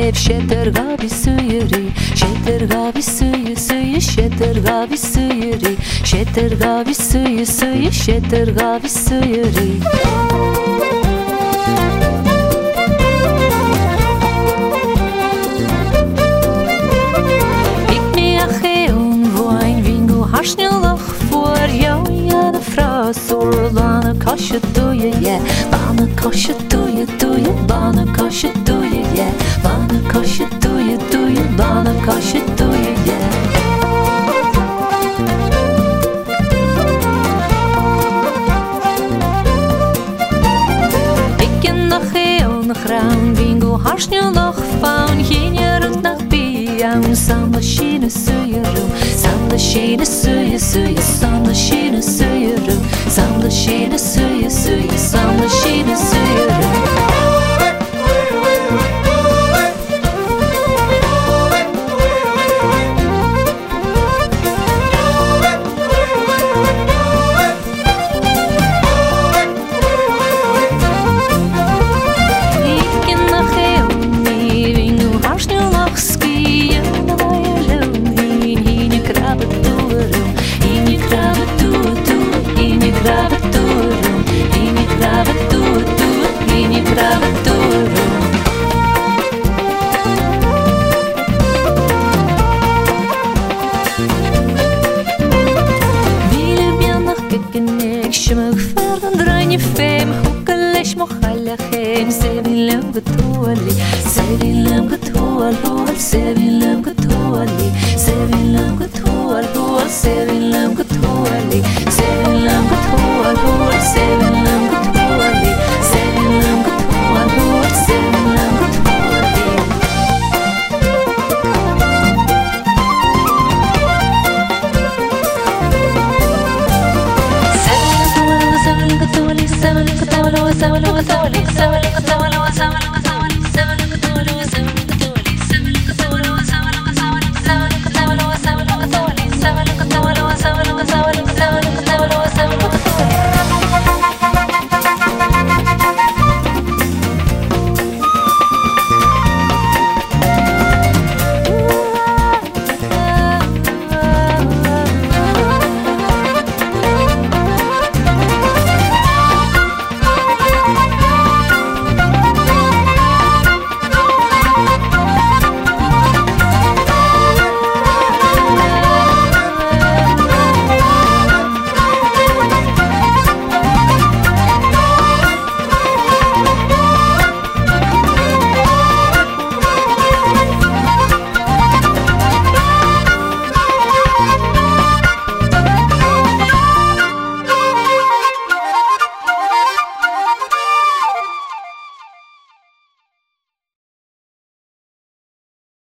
Şetergavi suyuri, şetergavi suyu suyu, şetergavi suyuri, şetergavi suyu suyu, şetergavi suyuri. Ik neer geen wijn, wingo harsnelach voor jou, ja de vrouw, zorlane kastje doe je, ja, bane kastje doe je, bane kastje doe je, ja, bane kastje doe je, bane kastje doe je, ja. Graan, bingo, harsnelach, faun, geen jaren nach biam, samla shine suyeru, samla shine suye suye, samla shine suyeru, samla shine suye suye, samla shine suyeru. Shmug verden draai fem hukalesh mokhalachem sevilem gutoli sevilem gutol sevilem gutoli sevilem gutol sevilem gutoli sevilem gutol sevilem